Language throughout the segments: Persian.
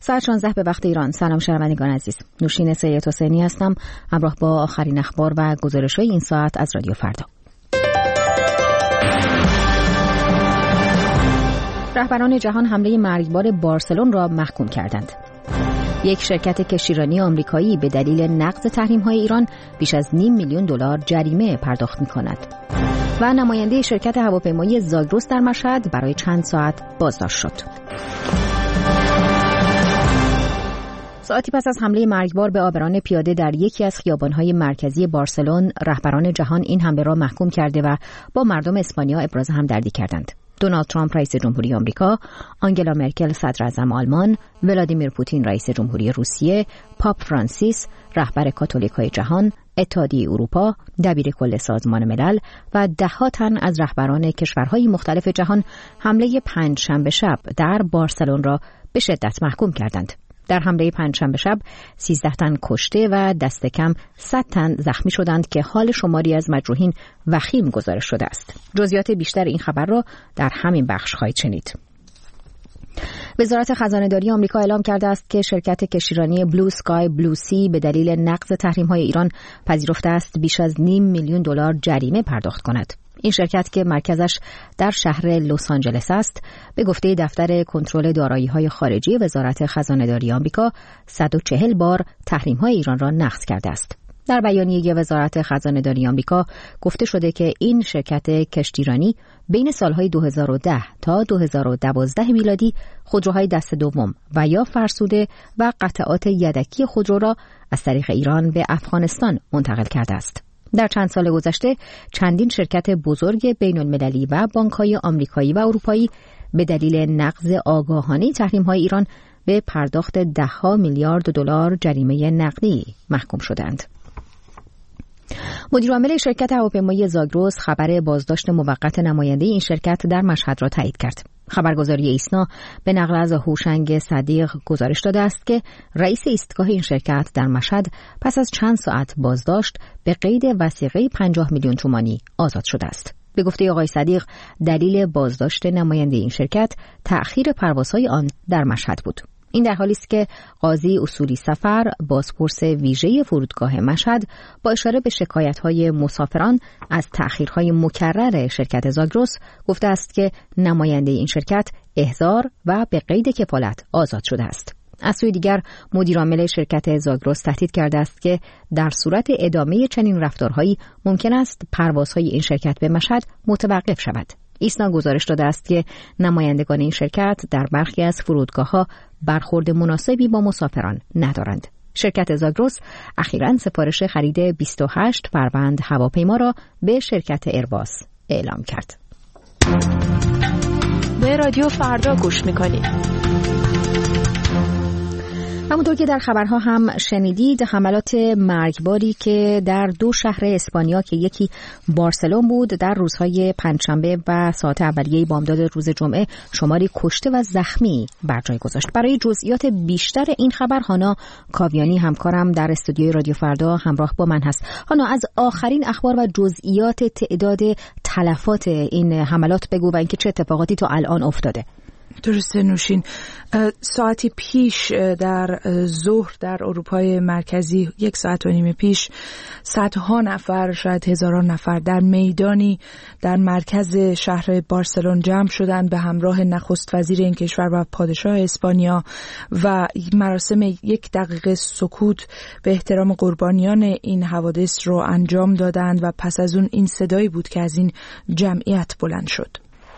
ساعت 16 به وقت ایران. سلام شنوندگان عزیز. نوشین سید حسینی هستم همراه با آخرین اخبار و گزارش‌های این ساعت از رادیو فردا. رهبران جهان حمله مرگبار بارسلون را محکوم کردند. یک شرکت کشتیرانی آمریکایی به دلیل نقض تحریم‌های ایران بیش از $500,000 جریمه پرداخت می‌کند. و نماینده شرکت هواپیمایی زاگرس در مشهد برای چند ساعت بازداشت شد. ساعتی پس از حمله مرگبار به عابران پیاده در یکی از خیابان‌های مرکزی بارسلون، رهبران جهان این حمله را محکوم کرده و با مردم اسپانیا ابراز همدردی کردند. دونالد ترامپ رئیس جمهوری آمریکا، آنگلا مرکل صدر اعظم آلمان، ولادیمیر پوتین رئیس جمهوری روسیه، پاپ فرانسیس رهبر کاتولیکای جهان، اتحادیه اروپا، دبیر کل سازمان ملل و ده‌ها تن از رهبران کشورهای مختلف جهان حمله پنجشنبه شب در بارسلون را به شدت محکوم کردند. در حمله پنجشنبه شب 13 تن کشته و دست کم 100 تن زخمی شدند که حال شماری از مجروحین وخیم گزارش شده است. جزئیات بیشتر این خبر را در همین بخش خواهید شنید. وزارت خزانه‌داری آمریکا اعلام کرده است که شرکت کشتیرانی بلو سکای بلو سی به دلیل نقض تحریم‌های ایران پذیرفته است بیش از $500,000 جریمه پرداخت کند. این شرکت که مرکزش در شهر لس آنجلس است، به گفته دفتر کنترل دارایی‌های خارجی وزارت خزانه‌داری آمریکا 140 بار تحریم‌های ایران را نقض کرده است. در بیانیه وزارت خزانه‌داری آمریکا گفته شده که این شرکت کشتیرانی بین سالهای 2010 تا 2012 میلادی خودروهای دست دوم و یا فرسوده و قطعات یدکی خودرو را از طریق ایران به افغانستان منتقل کرده است. در چند سال گذشته چندین شرکت بزرگ بین‌المللی و بانک‌های آمریکایی و اروپایی به دلیل نقض آگاهانه تحریم‌های ایران به پرداخت $10 میلیارد جریمه نقدی محکوم شدند. مدیرعامل شرکت هواپیمایی زاگرس خبر بازداشت موقت نماینده این شرکت در مشهد را تایید کرد. خبرگزاری ایسنا به نقل از هوشنگ صدیق گزارش داده است که رئیس ایستگاه این شرکت در مشهد پس از چند ساعت بازداشت به قید وثیقه 50 میلیون تومانی آزاد شده است. به گفته آقای صدیق دلیل بازداشت نماینده این شرکت تأخیر پروازهای آن در مشهد بود. این در حالی است که قاضی اصولی سفر بازپرس ویژه فرودگاه مشهد با اشاره به شکایت‌های مسافران از تأخیرهای مکرر شرکت زاگرس گفته است که نماینده این شرکت احضار و به قید کفالت آزاد شده است. از سوی دیگر مدیرعامل شرکت زاگرس تهدید کرده است که در صورت ادامه چنین رفتارهایی ممکن است پروازهای این شرکت به مشهد متوقف شود. ایسنا گزارش داده است که نمایندگان این شرکت در برخی از فرودگاه‌ها برخورد مناسبی با مسافران ندارند. شرکت زاگرس اخیراً سفارش خرید 28 فروند هواپیما را به شرکت ایرباس اعلام کرد. به رادیو فردا گوش می‌کنید. همونطور که در خبرها هم شنیدید، حملات مرگباری که در دو شهر اسپانیا که یکی بارسلون بود در روزهای پنجشنبه و ساعت اولیه بامداد روز جمعه شماری کشته و زخمی بر جای گذاشت. برای جزئیات بیشتر این خبر هانا کاویانی همکارم در استودیوی رادیو فردا همراه با من هست. هانا، از آخرین اخبار و جزئیات تعداد تلفات این حملات بگو و اینکه چه اتفاقاتی تا الان افتاده. درسته نوشین، ساعتی پیش در ظهر در اروپای مرکزی 1.5 ساعت پیش صدها نفر شاید هزاران نفر در میدانی در مرکز شهر بارسلون جمع شدند به همراه نخست وزیر این کشور و پادشاه اسپانیا و مراسم 1 دقیقه سکوت به احترام قربانیان این حوادث رو انجام دادند و پس از اون این صدایی بود که از این جمعیت بلند شد.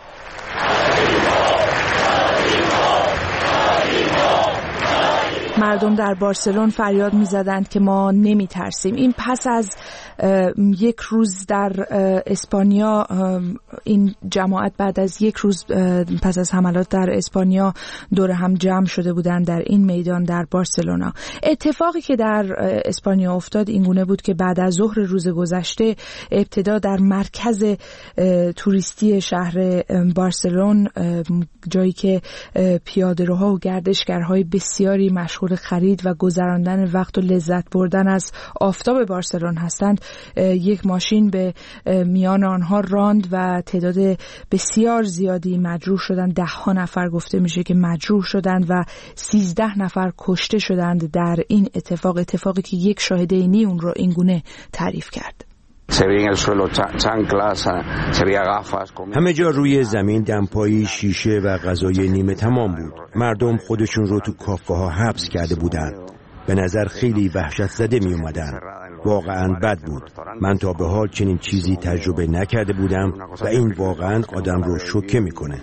مردم در بارسلون فریاد می‌زدند که ما نمی‌ترسیم. این پس از 1 روز در اسپانیا، این جماعت بعد از 1 روز پس از حملات در اسپانیا دور هم جمع شده بودند در این میدان در بارسلونا. اتفاقی که در اسپانیا افتاد این گونه بود که بعد از ظهر روز گذشته ابتدا در مرکز توریستی شهر بارسلون، جایی که پیاده‌روها و گردشگرهای بسیاری مشغول مشغول خرید و گذراندن وقت و لذت بردن از آفتاب بارسلون هستند، یک ماشین به میان آنها راند و تعداد بسیار زیادی مجروح شدند. 10 نفر گفته میشه که مجروح شدند و 13 نفر کشته شدند در این اتفاقی که یک شاهد عینی اون رو اینگونه تعریف کرد. همه جا روی زمین دمپایی، شیشه و غذای نیمه تمام بود. مردم خودشون رو تو کافه ها حبس کرده بودن. به نظر خیلی وحشت زده می اومدن. واقعا بد بود. من تا به حال چنین چیزی تجربه نکرده بودم و این واقعا آدم رو شوکه میکنه.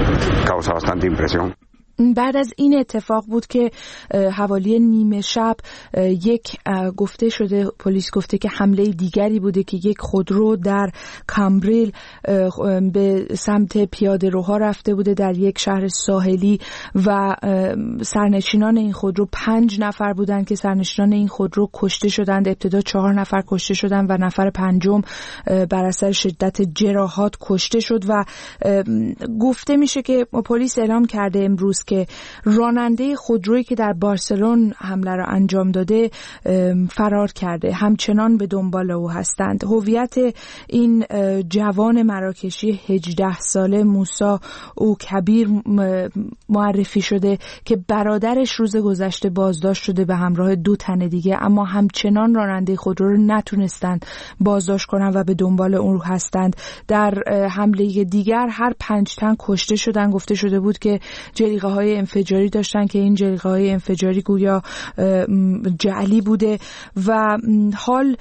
بعد از این اتفاق بود که حوالی نیمه شب گفته شده، پلیس گفته که حمله دیگری بوده که یک خودرو در کامبریل به سمت پیاده روها رفته بوده در یک شهر ساحلی و سرنشینان این خودرو 5 نفر بودند که سرنشینان این خودرو کشته شدند. ابتدا 4 نفر کشته شدند و نفر 5 بر اثر شدت جراحات کشته شد و گفته میشه که پلیس اعلام کرده امروز که راننده خودرویی که در بارسلون حمله را انجام داده فرار کرده، همچنان به دنبال او هستند. هویت این جوان مراکشی 18 ساله موسی او کبیر معرفی شده که برادرش روز گذشته بازداشت شده به همراه 2 تن دیگه، اما همچنان راننده خودرو رو نتونستند بازداشت کنند و به دنبال اون هستند. در حمله دیگر هر 5 تن کشته شدن. گفته شده بود که جلیقه‌های انفجاری داشتن که این جلیقه‌های انفجاری گویا جعلی بوده و حال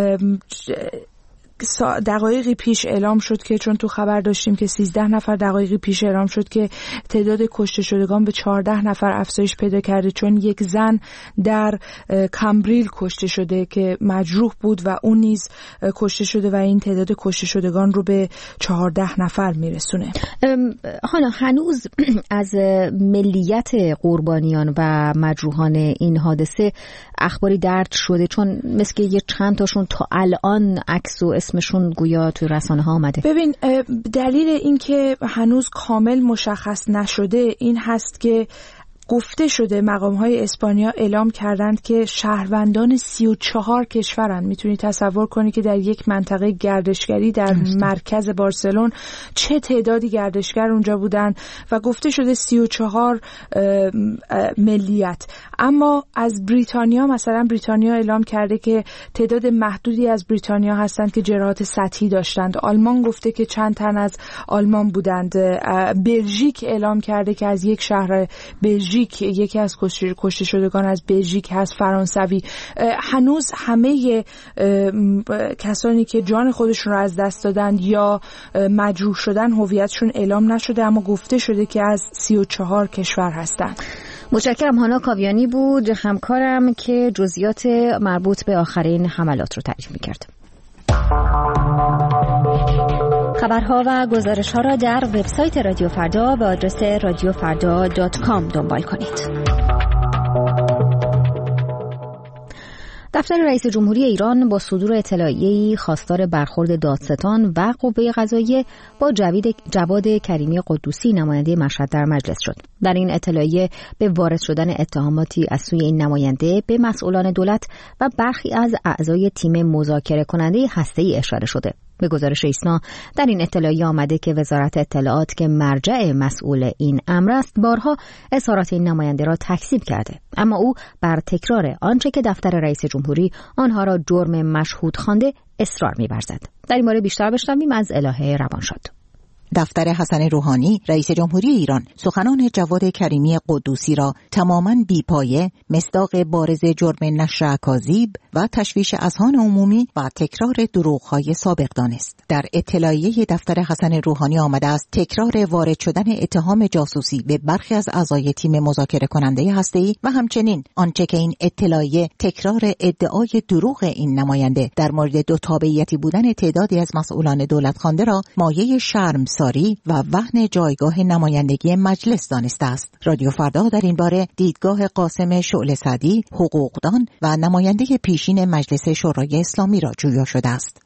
دقایقی پیش اعلام شد که چون تو خبر داشتیم که 13 نفر، دقایقی پیش اعلام شد که تعداد کشته شدگان به 14 نفر افزایش پیدا کرده، چون یک زن در کامبریل کشته شده که مجروح بود و اون نیز کشته شده و این تعداد کشته شدگان رو به 14 نفر میرسونه. حالا هنوز از ملیت قربانیان و مجروحان این حادثه اخباری درج شده؟ چون مثل یه چند تاشون تا الان عکس و اسمشون گویا توی رسانه ها آمده. ببین، دلیل این که هنوز کامل مشخص نشده این هست که گفته شده مقام‌های اسپانیا اعلام کردند که شهروندان 34 کشورن. میتونی تصور کنی که در یک منطقه گردشگری در مرکز بارسلون چه تعدادی گردشگر اونجا بودن و گفته شده 34 ملیت. اما از بریتانیا، مثلا بریتانیا اعلام کرده که تعداد محدودی از بریتانیا هستند که جراحات سطحی داشتند. آلمان گفته که چند تن از آلمان بودند. بلژیک اعلام کرده که از یک شهر بلژیک یکی از کشته شدگان از بلژیک هست، فرانسوی. هنوز همه کسانی که جان خودشون رو از دست دادن یا مجروح شدن هویتشون اعلام نشده، اما گفته شده که از 34 کشور هستند. متشکرم. هانا کاویانی بود همکارم که جزئیات مربوط به آخرین حملات رو تعریف می‌کرد. خبرها و گزارش‌ها را در وبسایت رادیو فردا به آدرس radiofarda.com دنبال کنید. دفتر رئیس جمهوری ایران با صدور اطلاعیه‌ای خواستار برخورد دادستان و قوه قضاییه با جواد کریمی قدوسی نماینده مشهد در مجلس شد. در این اطلاعیه به وارد شدن اتهاماتی از سوی این نماینده به مسئولان دولت و برخی از اعضای تیم مذاکره کننده هسته‌ای اشاره شده. به گزارش ایسنا در این اطلاعیه آمده که وزارت اطلاعات که مرجع مسئول این امر است بارها اظهارات این نماینده را تکذیب کرده، اما او بر تکرار آنچه که دفتر رئیس جمهوری آنها را جرم مشهود خوانده اصرار می‌ورزد. در این باره بیشتر بشنویم از الهه روانشاد. دفتر حسن روحانی رئیس جمهوری ایران سخنان جواد کریمی قدوسی را تماماً بی‌پایه، مصداق بارز جرم نشر اکاذیب و تشویش اذهان عمومی و تکرار دروغ‌های سابق دانست. در اطلاعیه دفتر حسن روحانی آمده است تکرار وارد شدن اتهام جاسوسی به برخی از اعضای تیم مذاکره کننده هسته‌ای و همچنین آنچه که این اطلاعیه تکرار ادعای دروغ این نماینده در مورد دو تابعیتی بودن تعدادی از مسئولان دولت خوانده را مایه شرمساری و وهن جایگاه نمایندگی مجلس دانسته است. رادیو فردا در این باره دیدگاه قاسم شعله سعدی، حقوقدان و نماینده پیشین مجلس شورای اسلامی را جویا شده است.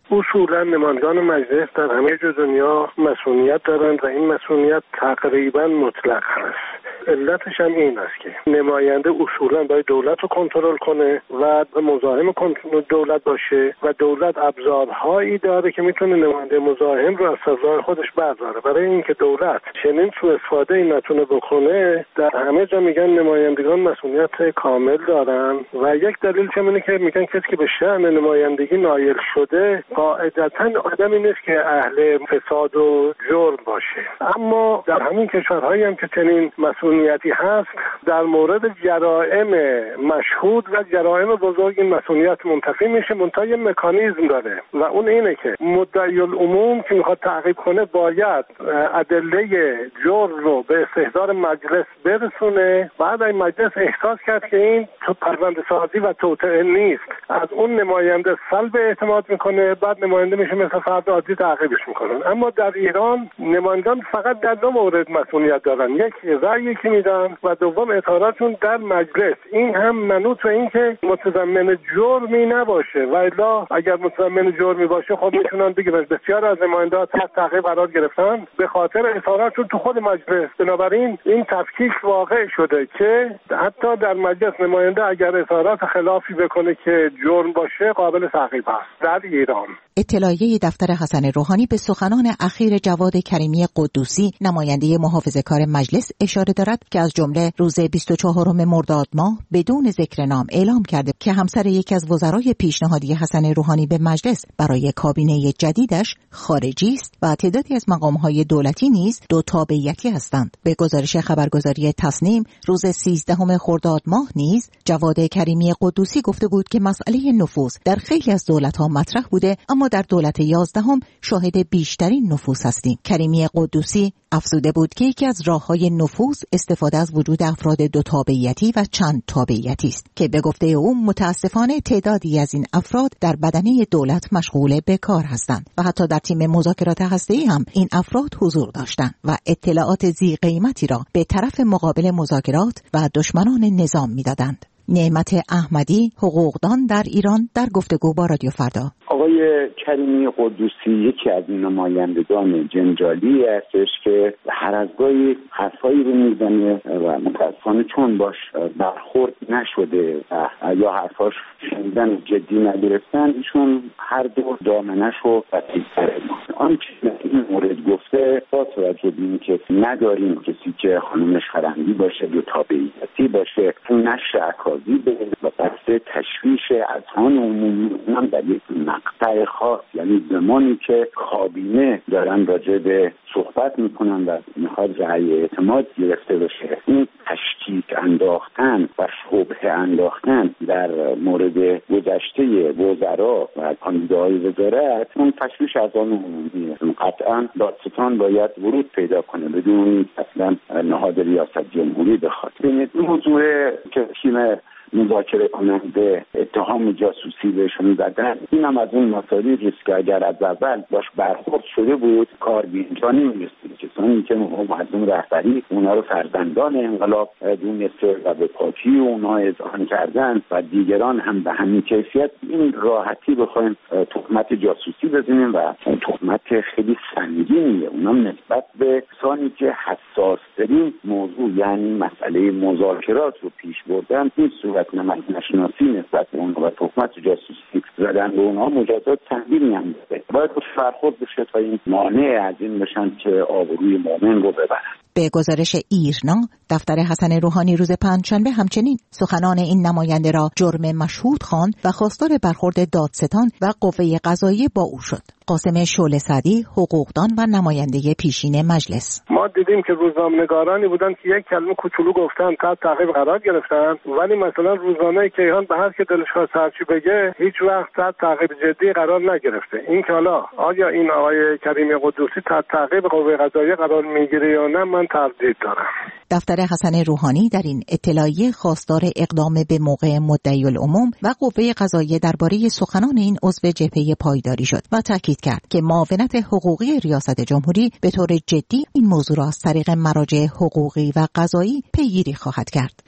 اصولا نمایندگان مجلس در همه جای دنیا مسئولیت دارند و این مسئولیت تقریبا مطلق هست. علتش هم این است که نماینده اصولا باید دولت رو کنترل کنه و مزاحم دولت باشه و دولت ابزارهایی داره که میتونه نماینده مزاحم رو از سزای خودش برداره. برای اینکه دولت چنین سوء استفاده‌ای نتونه بکنه، در همه جا میگن نمایندگان مسئولیت کامل دارن و یک دلیل اینه که میگن کسی که به شأن نمایندگی نایل شده قاعدتاً آدمی نیست که اهل فساد و جرم باشه. اما در همین کشورهایی هم که چنین مسئولیتی هست، در مورد جرائم مشهود و جرائم بزرگ این مسئولیت منتفی میشه، منتها یه مکانیزم داره و اون اینه که مدعی العموم که میخواد تعقیب کنه باید ادله جرم رو به استحضار مجلس برسونه. بعد این مجلس احساس کرد که این پرونده سازی و توطئه نیست، از اون نماینده سلب اعتماد میکنه، بعد نماینده میشه مثل فرد عادی تعقیبش میکنن. اما در ایران نمایندگان فقط در دو مورد مسئولیت دارن، یک رأیی که میدن و دوم اظهاراتشون در مجلس. این هم منوط به این که متضمن جرمی نباشه و الا اگر متضمن جرمی باشه خب میتونن بگیرن. بسیار از نمایندگان تحت تعقیب قرار گرفتن به خاطر اظهاراتشون تو خود مجلس. بنابراین این تفکیک واقع شده که حتی در مجلس نماینده اگر اظهارات خلافی بکنه که جرم باشه قابل تعقیب است. در ایران اطلاعیه دفتر حسن روحانی به سخنان اخیر جواد کریمی قدوسی نماینده محافظه‌کار مجلس اشاره دارد که از جمله روز 24 مرداد ماه بدون ذکر نام اعلام کرده که همسر یکی از وزرای پیشنهادی حسن روحانی به مجلس برای کابینه جدیدش خارجی است و تعدادی از مقام‌های دولتی نیز دو تابعیتی هستند. به گزارش خبرگزاری تصنیم روز 13 خرداد ماه نیز جواد کریمی قدوسی گفته بود که مسئله نفوذ در خیلی از دولت‌ها مطرح بوده، اما در دولت 11 شاهد بیشترین نفوذ هستیم. کریمی قدوسی افزوده بود که یکی از راه‌های نفوذ استفاده از وجود افراد دو تابعیتی و چند تابعیتی است که به گفته او متاسفانه تعدادی از این افراد در بدنه دولت مشغول به کار هستند و حتی در تیم مذاکرات هسته‌ای هم این افراد حضور داشتند و اطلاعات ذی قیمتی را به طرف مقابل مذاکرات و دشمنان نظام می‌دادند. نعمت احمدی، حقوقدان در ایران، در گفتگو با رادیو فردا. آقای کریمی قدوسی یکی از نمایندگان جنجالی هستش که هر از گاهی حرفایی رو میزنه و متاسفانه چون باش برخورد نشده یا حرفاش شنیدن جدی نگرفتن، ایشون هر دو دامنش رو بسیار آنچه این مورد گفته با توجه به این که نداریم کسی که خانمش فرهنگی باشه یا تابعیتی باشه نشر عکازی به و بحث تشویش اذهان عمومی هم در یک مقطع خاص، یعنی زمانی که کابینه دارن راجع به صحبت میکنن و میخواد رأی اعتماد گرفته بشه، این تشکیک انداختن و شبهه انداختن در مورد گذشته وزرا و کاندیداهای وزارت اون تشویش اذهان عمومی قطعا دادستان باید ورود پیدا کنه بدون اصلا نهاد ریاست جمهوری بخواد. این موضوع که تیم مذاکره کننده اتهام جاسوسی بهشون زدن، این هم از اون مسائلی است که اگر از اول باش برخورد شده بود کار به اینجا نمی‌رسید. کسانی که مقدم رهبری اونا رو فرزندان انقلاب دونسته و به پاکی اونا اذعان کردن و دیگران هم به همین کیفیت، این راحتی بخوایم تهمت جاسوسی بزنیم و تهمت خیلی سنگینیه، اونم نسبت به کسانی که حساس‌ترین موضوع یعنی مسئله مذاکرات رو پیش بردن، این صورت نشناسی نسبت به اونها و تهمت جاسوسی زدن به اونها مجازات سنگینی هم داره. باید برخورد بشه تا این مانع از این بشن که آبروی مؤمن رو ببرن. به گزارش ایرنا دفتر حسن روحانی روز پنجشنبه همچنین سخنان این نماینده را جرم مشهود خواند و خواستار برخورد دادستان و قوه قضاییه با او شد. قاسم شعله سعدی، حقوقدان و نماینده پیشین مجلس. ما دیدیم که روزنامه‌نگارانی بودن که یک کلمه کوچولو گفتن تا تعقیب قرار گرفتن، ولی مثلا روزنامه کیهان به هر که دلش خواست هرچی بگه هیچ وقت تحت تعقیب جدی قرار نگرفته. این که حالا آیا این آقای کریمی قدوسی تحت تعقیب قوه قضاییه قرار میگیره یا نه، من تردید دارم. دفتر حسن روحانی در این اطلاعیه خواستار اقدام به موقع مدعی العموم و قوه قضاییه درباره سخنان این عضو جبهه پایداری شد و تاکید کرد که معاونت حقوقی ریاست جمهوری به طور جدی این موضوع را از طریق مراجع حقوقی و قضایی پیگیری خواهد کرد.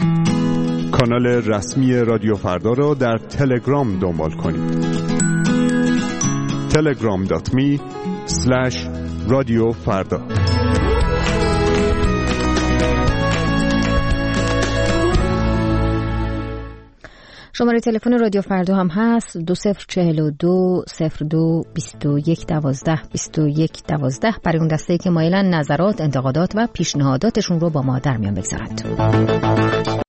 کانال رسمی رادیو فردا را در تلگرام دنبال کنید. telegram.me/radiofarda. شماره تلفن رادیو فردا هم هست 2042 02 21 12 21 12 برای اون دسته‌ای که مایلن نظرات، انتقادات و پیشنهاداتشون رو با ما در میان بگذارند.